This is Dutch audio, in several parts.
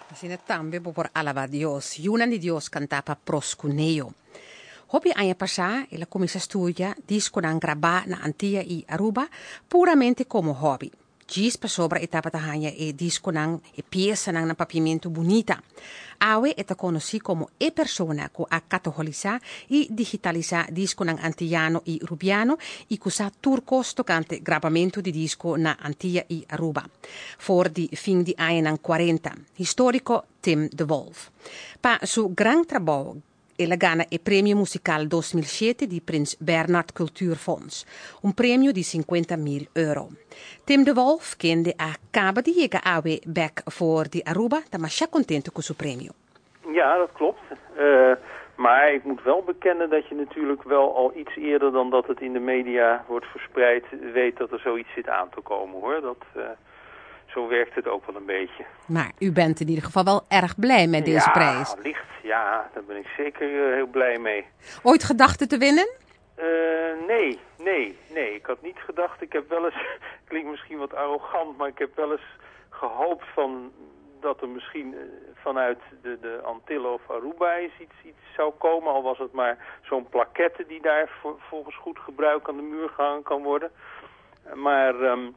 Sine tambe por alaba Dios, y una di Dios cantapa proscuneo. Hobby anya passà e la commessa studia disco dan grabà na Antilles e Aruba puramente como hobby. Gis pa sobra etapa tahanya e disco nan e pieza nan papiamento bonita. Awe eta conosci como e persona co a catoliza e digitaliza disco nan antillano e rubiano e cusa turcos tocante grabamento di disco na Antilles e Aruba. For di fin di anni nan 40. Historico Tim de Wolf. Pa su gran trabalho e la gana e Premio Musical 2007 di Prins Bernhard Cultuurfonds, un premio di €50.000. Tim de Wolf kende a cabo di jega awe back voor di Aruba, dan was je contento con su premio. Ja, dat klopt. Maar ik moet wel bekennen dat je natuurlijk wel al iets eerder dan dat het in de media wordt verspreid weet dat er zoiets zit aan te komen, hoor. Zo werkt het ook wel een beetje. Maar u bent in ieder geval wel erg blij met deze prijs. Licht. Ja, daar ben ik zeker heel blij mee. Ooit gedacht te winnen? Nee. Ik had niet gedacht. Ik heb wel eens, klinkt misschien wat arrogant, maar ik heb wel eens gehoopt dat er misschien vanuit de Antillen of Aruba iets zou komen. Al was het maar zo'n plaquette die daar volgens goed gebruik aan de muur gehangen kan worden. Maar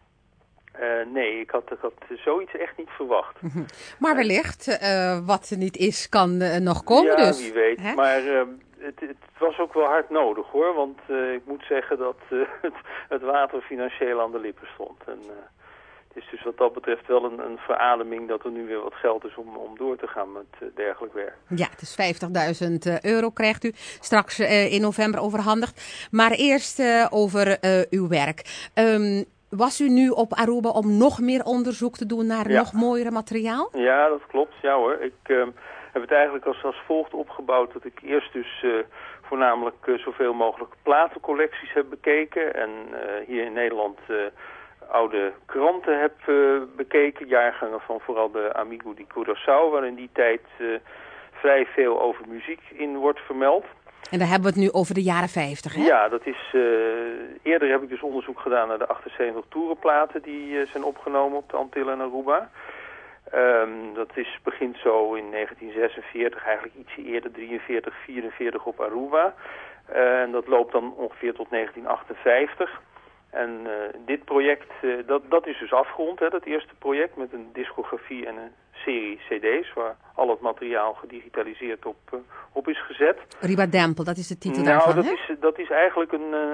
nee, ik had zoiets echt niet verwacht. Maar wellicht, wat er niet is, kan nog komen. Ja, dus. Wie weet. Hè? Maar het was ook wel hard nodig, hoor. Want ik moet zeggen dat het water financieel aan de lippen stond. En het is dus wat dat betreft wel een verademing dat er nu weer wat geld is om door te gaan met dergelijk werk. Ja, het is €50.000 krijgt u straks in november overhandigd. Maar eerst over uw werk. Was u nu op Aruba om nog meer onderzoek te doen naar nog mooiere materiaal? Ja, dat klopt. Ja hoor. Ik heb het eigenlijk als volgt opgebouwd dat ik eerst dus voornamelijk zoveel mogelijk platencollecties heb bekeken. En hier in Nederland oude kranten heb bekeken. Jaargangen van vooral de Amigo di Curaçao, waar in die tijd vrij veel over muziek in wordt vermeld. En daar hebben we het nu over de jaren 50, hè? Ja, dat is... eerder heb ik dus onderzoek gedaan naar de 78 toerenplaten die zijn opgenomen op de Antillen en Aruba. Dat begint zo in 1946, eigenlijk ietsje eerder, 43, 44 op Aruba. En dat loopt dan ongeveer tot 1958. En dit project, dat is dus afgerond, hè, dat eerste project, met een discografie en een serie cd's, waar al het materiaal gedigitaliseerd op is gezet. Ribadempel, dat is de titel daarvan, dat is eigenlijk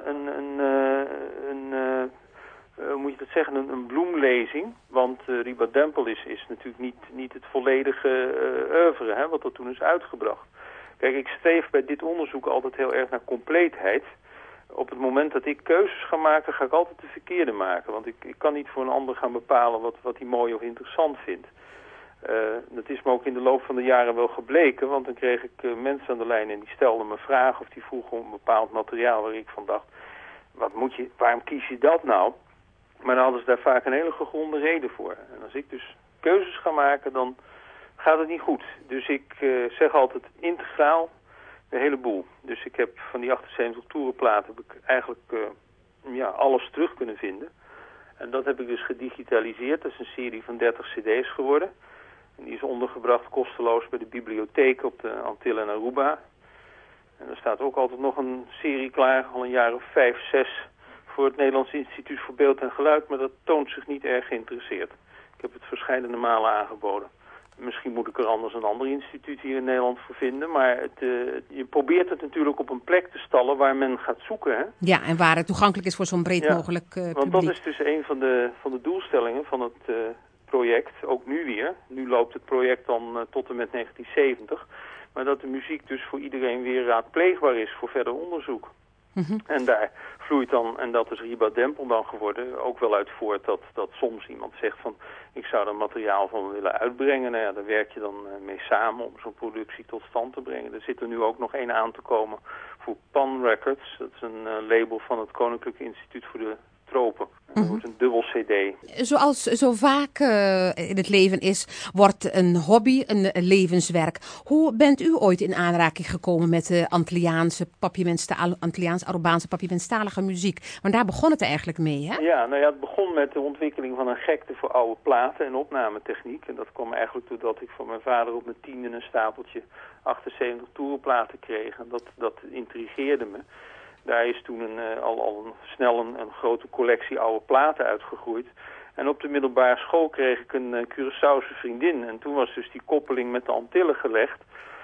moet je dat zeggen, een bloemlezing. Want Ribadempel is natuurlijk niet het volledige oeuvre, hè, wat er toen is uitgebracht. Kijk, ik streef bij dit onderzoek altijd heel erg naar compleetheid. Op het moment dat ik keuzes ga maken, ga ik altijd de verkeerde maken. Want ik kan niet voor een ander gaan bepalen wat hij mooi of interessant vindt. Dat is me ook in de loop van de jaren wel gebleken. Want dan kreeg ik mensen aan de lijn en die stelden me vragen of die vroegen om een bepaald materiaal waar ik van dacht, waarom kies je dat nou? Maar dan hadden ze daar vaak een hele gegronde reden voor. En als ik dus keuzes ga maken, dan gaat het niet goed. Dus ik zeg altijd integraal de hele boel. Dus ik heb van die 78 toerenplaten heb ik eigenlijk alles terug kunnen vinden. En dat heb ik dus gedigitaliseerd. Dat is een serie van 30 cd's geworden. En die is ondergebracht kosteloos bij de bibliotheek op de Antillen en Aruba. En er staat ook altijd nog een serie klaar, al een jaar of 5, 6... voor het Nederlands Instituut voor Beeld en Geluid, maar dat toont zich niet erg geïnteresseerd. Ik heb het verschillende malen aangeboden. Misschien moet ik er anders een ander instituut hier in Nederland voor vinden, maar je probeert het natuurlijk op een plek te stallen waar men gaat zoeken. Hè? Ja, en waar het toegankelijk is voor zo'n breed mogelijk publiek. Want dat is dus een van de doelstellingen van het project, ook nu weer. Nu loopt het project dan tot en met 1970, maar dat de muziek dus voor iedereen weer raadpleegbaar is voor verder onderzoek. Mm-hmm. En daar vloeit dan, en dat is Ribadempel dan geworden, ook wel uit voort dat soms iemand zegt van, ik zou er materiaal van willen uitbrengen. Nou ja, daar werk je dan mee samen om zo'n productie tot stand te brengen. Er zit er nu ook nog één aan te komen voor Pan Records. Dat is een label van het Koninklijke Instituut voor de Tropen. Dat wordt een dubbel cd. Zoals zo vaak in het leven is, wordt een hobby een levenswerk. Hoe bent u ooit in aanraking gekomen met de Antilliaans-Arubaanse papiamenstalige muziek? Want daar begon het eigenlijk mee, hè? Ja, nou ja, het begon met de ontwikkeling van een gekte voor oude platen en opnametechniek. En dat kwam eigenlijk doordat ik van mijn vader op mijn 10e een stapeltje 78 toerenplaten kreeg. En dat intrigeerde me. Daar is toen snel een grote collectie oude platen uitgegroeid. En op de middelbare school kreeg ik een Curaçaose vriendin. En toen was dus die koppeling met de Antillen gelegd.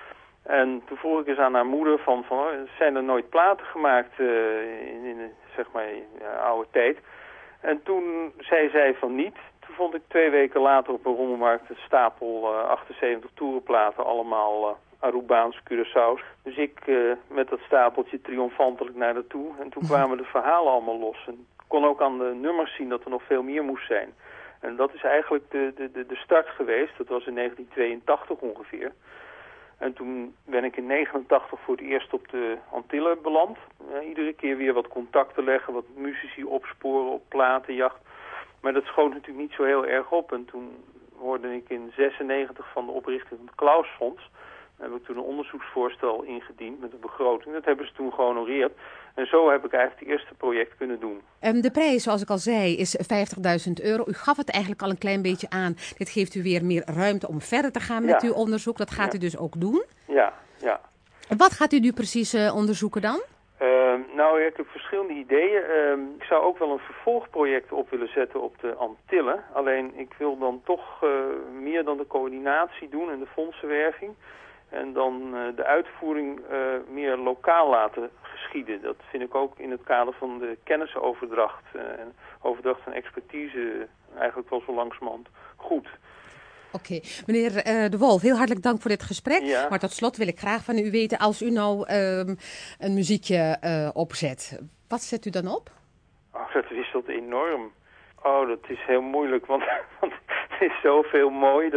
En toen vroeg ik eens aan haar moeder van zijn er nooit platen gemaakt in zeg maar oude tijd. En toen zei zij van niet. Toen vond ik 2 weken later op een rommelmarkt een stapel 78 toerenplaten, allemaal Arubaans, Curaçao's. Dus ik met dat stapeltje triomfantelijk naar naartoe. En toen kwamen de verhalen allemaal los. En ik kon ook aan de nummers zien dat er nog veel meer moest zijn. En dat is eigenlijk de start geweest. Dat was in 1982 ongeveer. En toen ben ik in 1989 voor het eerst op de Antillen beland. Iedere keer weer wat contacten leggen, wat muzici opsporen op platenjacht. Maar dat schoot natuurlijk niet zo heel erg op. En toen hoorde ik in 1996 van de oprichting van het Klausfonds. Daar heb ik toen een onderzoeksvoorstel ingediend met een begroting. Dat hebben ze toen gehonoreerd. En zo heb ik eigenlijk het eerste project kunnen doen. De prijs, zoals ik al zei, is €50.000. U gaf het eigenlijk al een klein beetje aan. Dit geeft u weer meer ruimte om verder te gaan met uw onderzoek. Dat gaat u dus ook doen? Ja. Wat gaat u nu precies onderzoeken dan? Nou, ik heb verschillende ideeën. Ik zou ook wel een vervolgproject op willen zetten op de Antillen. Alleen ik wil dan toch meer dan de coördinatie doen en de fondsenwerving. En dan de uitvoering meer lokaal laten geschieden. Dat vind ik ook in het kader van de kennisoverdracht en overdracht van expertise eigenlijk wel zo langzamerhand goed. Oké. Meneer De Wolf, heel hartelijk dank voor dit gesprek. Ja. Maar tot slot wil ik graag van u weten, als u nou een muziekje opzet, wat zet u dan op? Oh, dat wisselt enorm. Oh, dat is heel moeilijk, want het is zoveel mooi.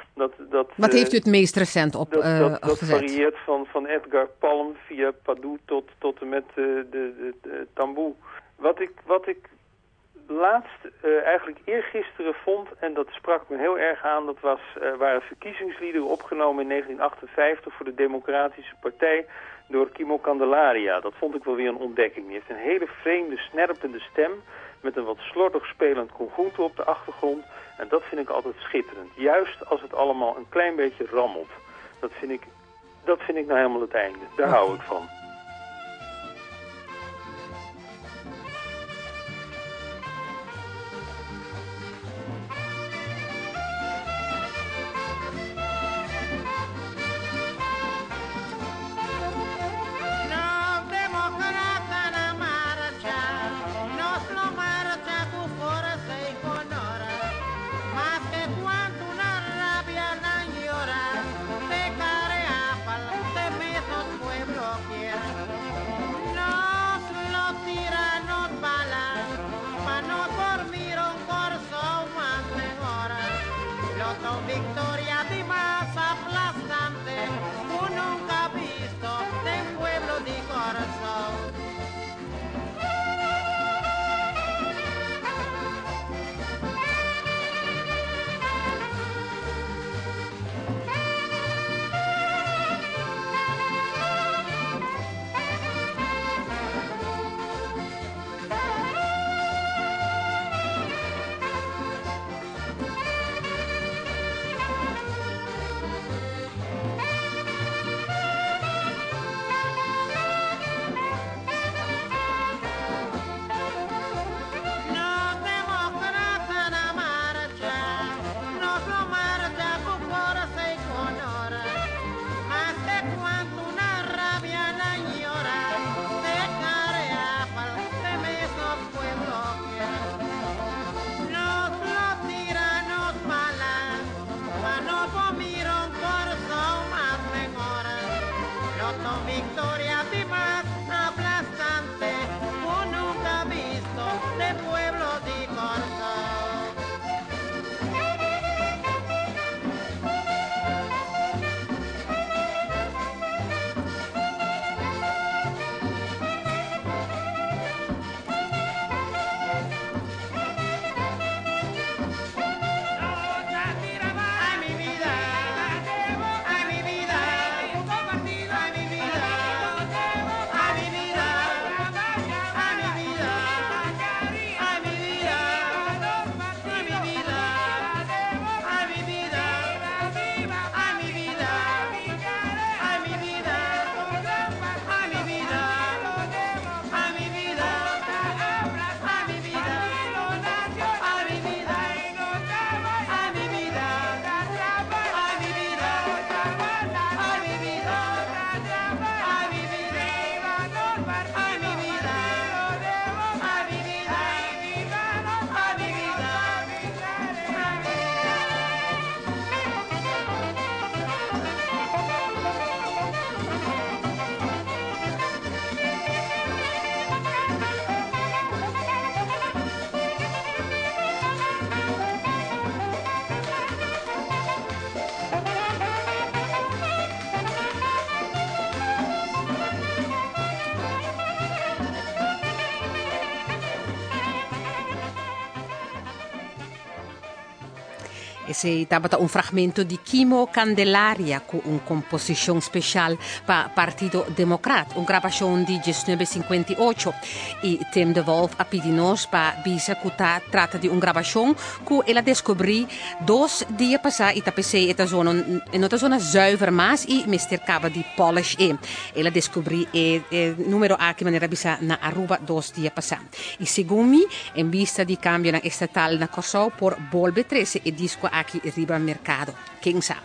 Wat heeft u het meest recent opgezet? Dat varieert van Edgar Palm via Padu tot en met de tamboe. Wat ik laatst eigenlijk eergisteren vond, en dat sprak me heel erg aan, dat waren verkiezingsliederen opgenomen in 1958 voor de Democratische Partij door Kimo Candelaria. Dat vond ik wel weer een ontdekking. Die heeft een hele vreemde, snerpende stem met een wat slordig spelend conjunto op de achtergrond. En dat vind ik altijd schitterend. Juist als het allemaal een klein beetje rammelt. Dat vind ik nou helemaal het einde. Daar hou ik van. Victoria di más aplastante, tú nunca has visto de un pueblo de corazón. Victoria de más aplastante, tú nunca has visto de pueblo de corazón. Esse estava um fragmento de Kimo Candelaria com uma composição especial para o Partido Democrata, uma gravação de 1958. E Tim de Wolf a pedido-nos para bisa que trata de uma gravação que ela descobriu 2 dias passados e tapecei em outra zona zuiver mas e mestercava de polish e ela descobriu o número a que maneira bisa na Aruba 2 dias passados. E segundo me, em vista de cambio na estatal na Kosovo por volve 13 e disco aqui riba mercado. Quem sabe?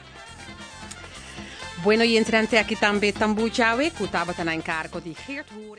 Bueno, e entrante aqui também Tambu Jawe, que estava na encargo de Geert Hoer.